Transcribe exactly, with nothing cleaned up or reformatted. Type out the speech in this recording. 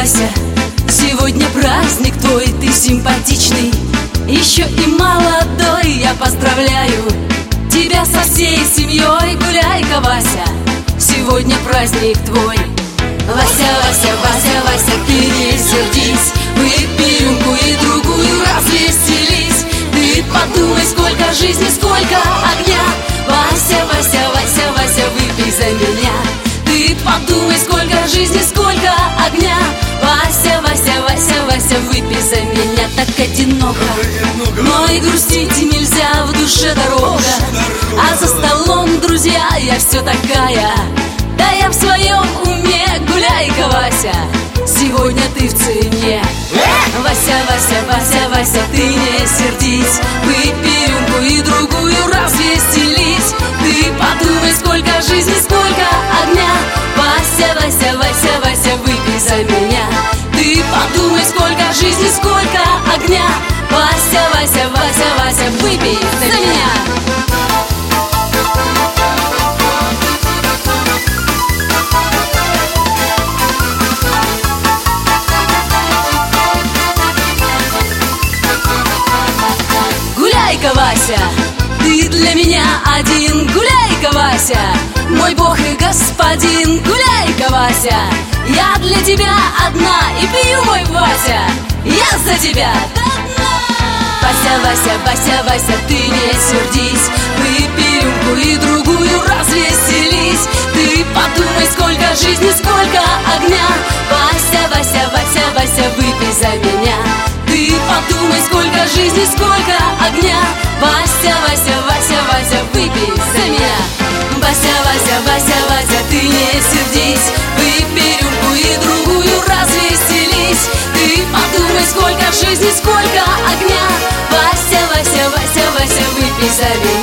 Вася, сегодня праздник твой, ты симпатичный, еще и молодой. Я поздравляю тебя со всей семьей. Гуляй-ка, Вася, сегодня праздник твой. Вася, Вася, Вася, Вася, ты не сердись, выпей рюмку и другую развеселись. Ты подумай, сколько жизни, сколько огня. Вася, Вася, Вася, Вася, выпей за меня. Ты подумай, сколько жизни, сколько огня. Вася, Вася, Вася, Вася, выпей за меня. Так одиноко, но и грустить нельзя, в душе дорога. А за столом, друзья, я все такая, да я в своем уме. Гуляй-ка, Вася, сегодня ты в цене. Вася, Вася, Вася, Вася, ты не сердись, выпей рюмку и другую развеселись. Ты подумай, сколько жизни, сколько огня. Вася, Вася, Вася, Вася, выпей за меня. Ты подумай, сколько жизни, сколько огня. Вася, Вася, Вася, Вася, выпей за меня. Гуляй-ка, Вася, ты для меня один. Гуляй-ка, Вася, мой бог и господин. Гуляй-ка, Вася, я для тебя одна и пью, мой Вася, я за тебя до дна. Вася, Вася, Вася, Вася, ты не сердись, выпей рюмку и другую развеселись. Ты подумай, сколько жизни, сколько огня. Вася, Вася, Вася, Вася, выпей за меня. Ты подумай, сколько жизни, сколько огня. Вася, Вася, Вася, Вася, выпей за меня. Вася, Вася, Вася, Вася, ты не сердись, выпей рюмку и другую развеселись. Ты подумай, сколько жизни, сколько огня. Вася, Вася, Вася, Вася, выпей за меня.